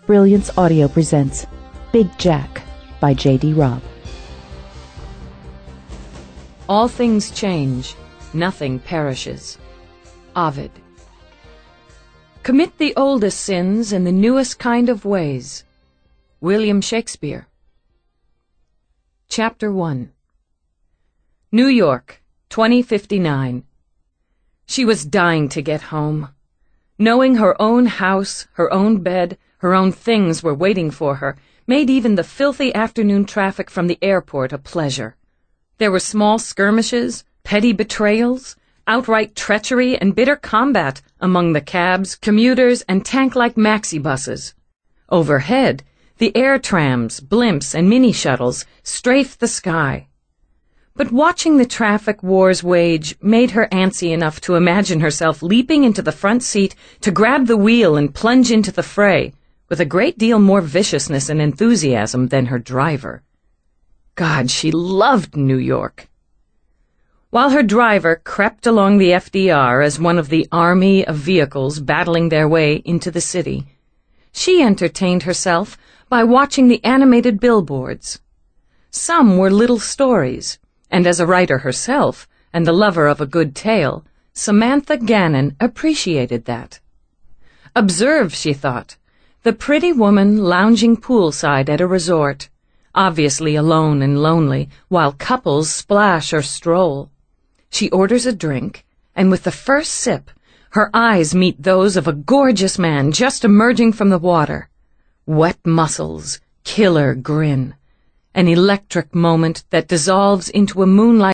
Brilliance Audio presents Big Jack by J.D. Robb. All things change, nothing perishes. Ovid. Commit the oldest sins in the newest kind of ways. William Shakespeare. Chapter 1. New York, 2059. She was dying to get home. Knowing her own house, her own bed, her own things were waiting for her, made even the filthy afternoon traffic from the airport a pleasure. There were small skirmishes, petty betrayals, outright treachery, and bitter combat among the cabs, commuters, and tank-like maxi buses. Overhead, the air trams, blimps, and mini-shuttles strafed the sky. But watching the traffic wars wage made her antsy enough to imagine herself leaping into the front seat to grab the wheel and plunge into the fray, with a great deal more viciousness and enthusiasm than her driver. God, she loved New York. While her driver crept along the FDR as one of the army of vehicles battling their way into the city, she entertained herself by watching the animated billboards. Some were little stories, and as a writer herself and the lover of a good tale, Samantha Gannon appreciated that. Observe, she thought, the pretty woman lounging poolside at a resort, obviously alone and lonely, while couples splash or stroll. She orders a drink, and with the first sip, her eyes meet those of a gorgeous man just emerging from the water. Wet muscles, killer grin. An electric moment that dissolves into a moonlight